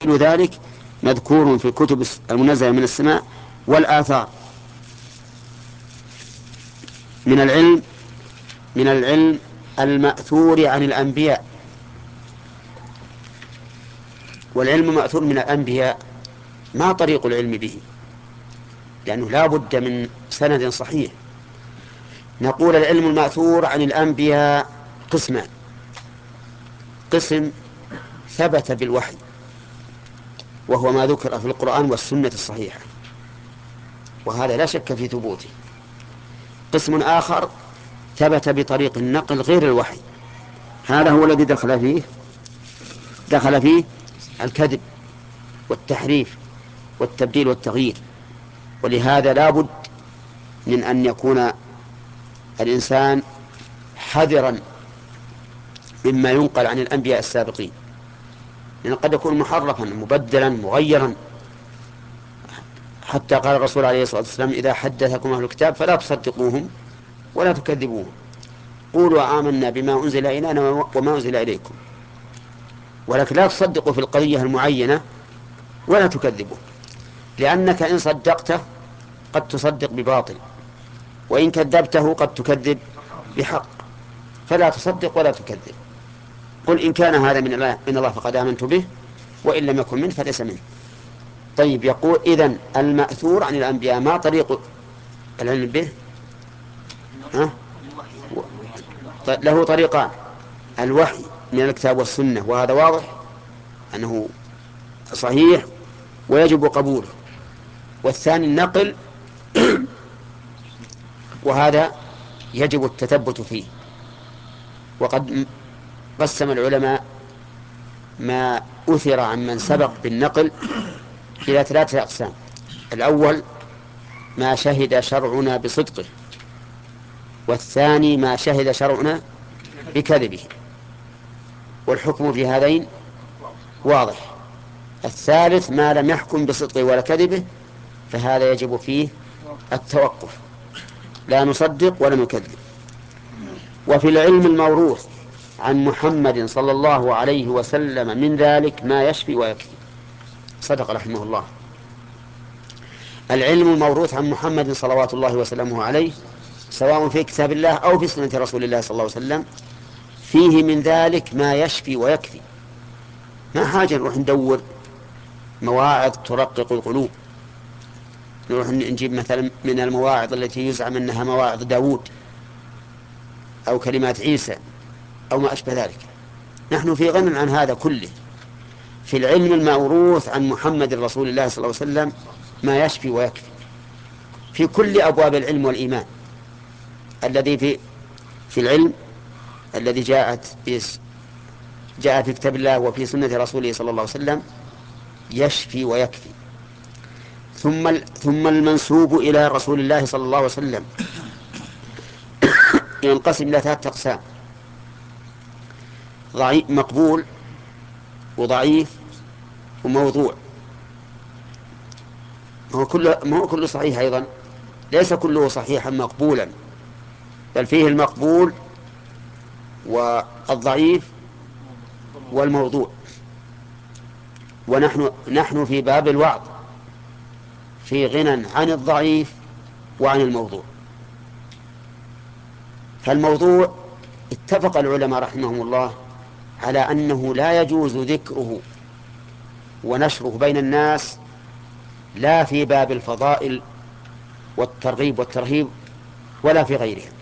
كل ذلك مذكور في الكتب المنزلة من السماء والآثار. من العلم المأثور عن الأنبياء، والعلم مأثور من الأنبياء. ما طريق العلم به؟ لأنه لا بد من سند صحيح. نقول العلم المأثور عن الأنبياء قسمان: قسم ثبت بالوحي وهو ما ذكر في القرآن والسنة الصحيحة، وهذا لا شك في ثبوته. قسم آخر ثبت بطريق النقل غير الوحي، هذا هو الذي دخل فيه الكذب والتحريف والتبديل والتغيير. ولهذا لا بد من أن يكون الإنسان حذرا مما ينقل عن الأنبياء السابقين، لأنه قد يكون محرفا مبدلا مغيرا. حتى قال الرسول عليه الصلاة والسلام: إذا حدثكم أهل الكتاب فلا تصدقوهم ولا تكذبوهم، قولوا آمنا بما أنزل إلينا وما أنزل إليكم، ولكن لا تصدقوا في القضية المعينة ولا تكذبوا، لأنك إن صدقته قد تصدق بباطل، وإن كذبته قد تكذب بحق، فلا تصدق ولا تكذب. قل إن كان هذا من الله فقد آمنت به، وإن لم يكن منه فليس منه. طيب، يقول إذن المأثور عن الأنبياء ما طريق العلم به؟ ها؟ له طريقان: الوحي من الكتاب والسنة، وهذا واضح أنه صحيح ويجب قبوله. والثاني النقل، وهذا يجب التثبت فيه. وقد قسم العلماء ما أثر عن من سبق بالنقل إلى 3 أقسام: الأول ما شهد شرعنا بصدقه، والثاني ما شهد شرعنا بكذبه، والحكم في هذين واضح. الثالث ما لم يحكم بصدقه ولا كذبه، فهذا يجب فيه التوقف، لا نصدق ولا نكذب. وفي العلم الموروث عن محمد صلى الله عليه وسلم من ذلك ما يشفي ويكفي. صدق رحمه الله. العلم الموروث عن محمد صلوات الله وسلامه عليه، سواء في كتاب الله أو في سنة رسول الله صلى الله عليه وسلم، فيه من ذلك ما يشفي ويكفي. ما حاجة نروح ندور مواعظ ترقق القلوب، نروح نجيب مثلا من المواعظ التي يزعم أنها مواعظ داود أو كلمات عيسى أو ما أشبه ذلك. نحن في غنى عن هذا كله. في العلم الموروث عن محمد رسول الله صلى الله عليه وسلم ما يشفي ويكفي في كل أبواب العلم والإيمان. الذي في العلم الذي جاء في كتاب الله وفي سنة رسوله صلى الله عليه وسلم يشفي ويكفي. ثم المنسوب إلى رسول الله صلى الله عليه وسلم ينقسم إلى 3 أقسام: مقبول وضعيف وموضوع. ما هو كله صحيح أيضا، ليس كله صحيحا مقبولا، بل فيه المقبول والضعيف والموضوع. ونحن في باب الوعظ في غنى عن الضعيف وعن الموضوع. فالموضوع اتفق العلماء رحمهم الله على أنه لا يجوز ذكره ونشره بين الناس، لا في باب الفضائل والترغيب والترهيب ولا في غيرها،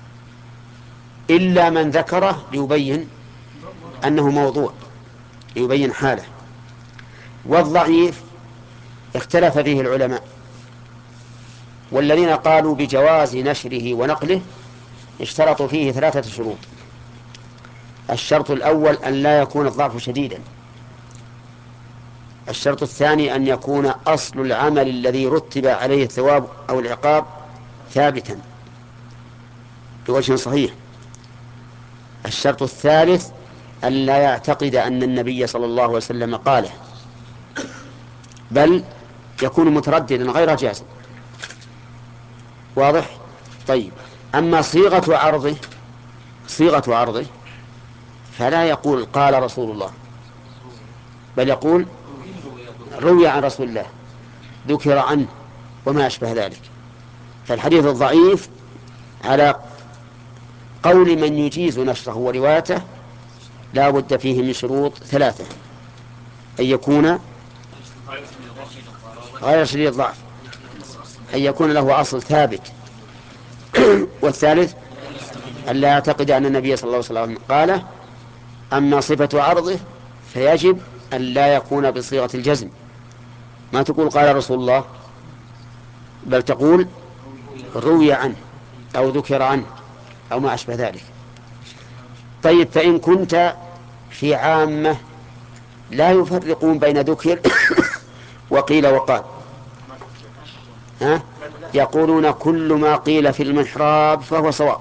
إلا من ذكره ليبين أنه موضوع، ليبين حاله. والضعيف اختلف فيه العلماء، والذين قالوا بجواز نشره ونقله اشترطوا فيه 3 شروط: الشرط الأول أن لا يكون الضعف شديدا، الشرط الثاني أن يكون أصل العمل الذي رتب عليه الثواب أو العقاب ثابتا بوجه صحيح، الشرط الثالث أن لا يعتقد أن النبي صلى الله عليه وسلم قاله، بل يكون مترددا غير جازم. واضح؟ طيب، أما صيغة عرضه فلا يقول قال رسول الله، بل يقول روي عن رسول الله، ذكر عنه، وما أشبه ذلك. فالحديث الضعيف على قول من يجيز نشره وروايته لا بد فيه من شروط ثلاثة: أن يكون غير شديد الضعف، أن يكون له أصل ثابت، والثالث أن لا يعتقد أن النبي صلى الله عليه وسلم قاله. أما صفة عرضه فيجب أن لا يكون بصيغة الجزم، ما تقول قال رسول الله، بل تقول روي عنه أو ذكر عنه أو ما أشبه ذلك. طيب، فإن كنت في عامة لا يفرقون بين ذكر وقيل وقال، يقولون كل ما قيل في المحراب فهو صواب،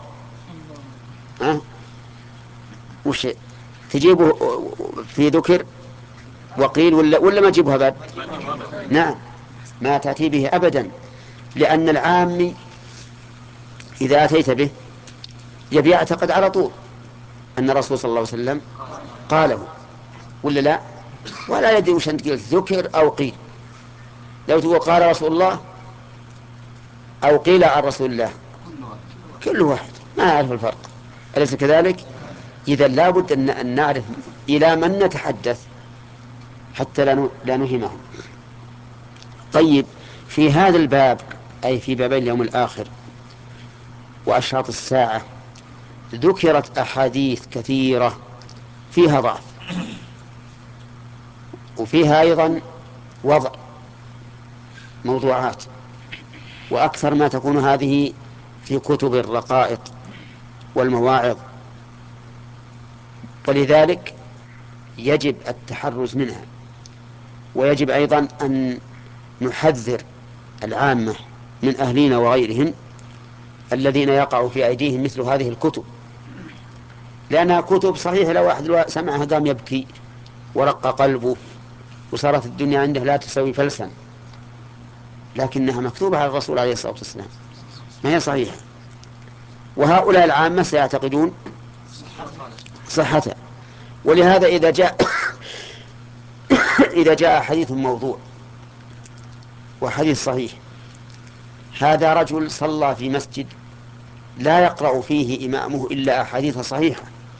وش تجيبه في ذكر وقيل ولا ما تجيبه أبد؟ نعم، ما تأتي به أبدا، لأن العامي إذا أتيت به يبي يعتقد على طول أن الرسول صلى الله عليه وسلم قاله ولا لا، ولا يدري وش أنت قلت، ذكر أو قيل. لو تقول قال رسول الله أو قيل عن رسول الله كل واحد ما يعرف الفرق، أليس كذلك؟ إذا لابد أن نعرف إلى من نتحدث حتى لا نهمهم. طيب، في هذا الباب، أي في بابي اليوم الآخر وأشراط الساعة، ذكرت أحاديث كثيرة فيها ضعف، وفيها أيضا وضع موضوعات، وأكثر ما تكون هذه في كتب الرقائق والمواعظ، ولذلك يجب التحرز منها، ويجب أيضا أن نحذر العامة من أهلنا وغيرهم الذين يقع في أيديهم مثل هذه الكتب، لأنها كتب صحيح لو واحد سمعها قام يبكي ورق قلبه وصارت الدنيا عنده لا تسوي فلسا، لكنها مكتوبة على الرسول عليه الصلاة والسلام، ما هي صحيحة، وهؤلاء العامة سيعتقدون صحتها. ولهذا إذا جاء حديث موضوع وحديث صحيح، هذا رجل صلى في مسجد لا يقرأ فيه إمامه إلا أحاديث صحيحة،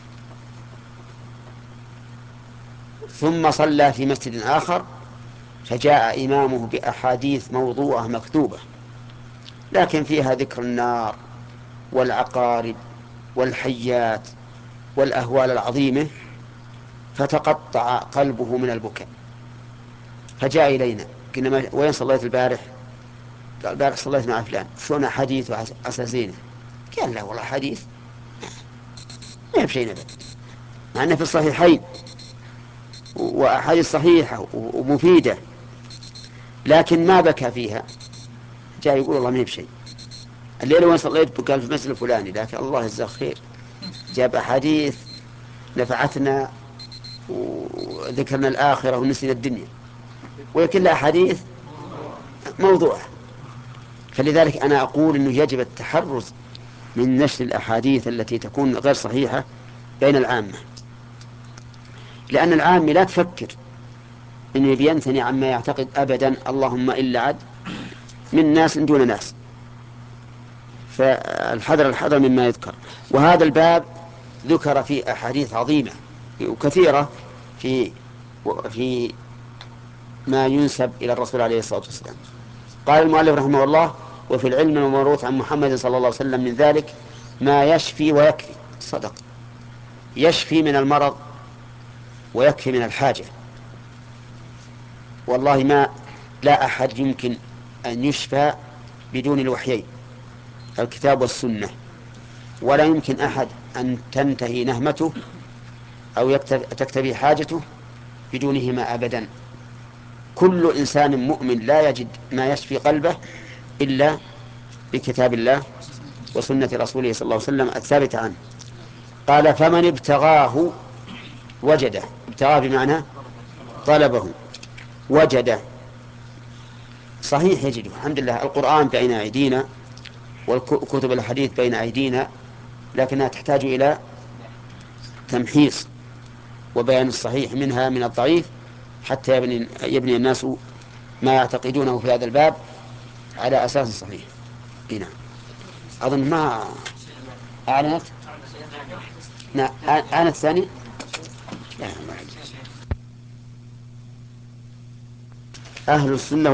ثم صلى في مسجد آخر فجاء إمامه بأحاديث موضوعة مكتوبة لكن فيها ذكر النار والعقارب والحيات والأهوال العظيمة، فتقطع قلبه من البكاء، فجاء إلينا قلنا وين صليت البارح؟ قال البارح صليت مع فلان. شلون حديث وأساسينه؟ قال لا والله حديث ما بشيء نبت، مع أنه في الصحيحين وأحاديث صحيحة ومفيدة، لكن ما بكى فيها. جاء يقول والله ما بشيء، الليلة وين صليت؟ قال في المسجد الفلاني، لكن الله يجزاه خير جاب أحاديث نفعتنا وذكرنا الآخرة ونسينا الدنيا، وكلها أحاديث موضوع. فلذلك أنا أقول أنه يجب التحرز من نشر الأحاديث التي تكون غير صحيحة بين العامة، لأن العام لا تفكر أنه بينثني عما يعتقد أبدا، اللهم إلا عد من ناس دون ناس، الحذر مما يذكر. وهذا الباب ذكر فيه أحاديث عظيمة وكثيرة في ما ينسب إلى الرسول عليه الصلاة والسلام. قال المؤلف رحمه الله: وفي العلم الموروث عن محمد صلى الله عليه وسلم من ذلك ما يشفي ويكفي. صدق، يشفي من المرض ويكفي من الحاجة. والله لا أحد يمكن أن يشفى بدون الوحيين الكتاب والسنة، ولا يمكن أحد أن تنتهي نهمته أو تكتفي حاجته بدونهما أبدا. كل إنسان مؤمن لا يجد ما يشفي قلبه إلا بكتاب الله وسنة رسوله صلى الله عليه وسلم الثابتة عنه. قال: فمن ابتغاه وجده. ابتغاه بمعنى طلبه، وجده صحيح يجده. الحمد لله القرآن بين أيدينا والكتب الحديث بين أيدينا، لكنها تحتاج إلى تمحيص وبيان الصحيح منها من الضعيف، حتى يبني الناس ما يعتقدونه في هذا الباب على أساس صحيح. نعم. أظن ما أعلنت. نعم أعلنت ثاني. لا ما أهل السنة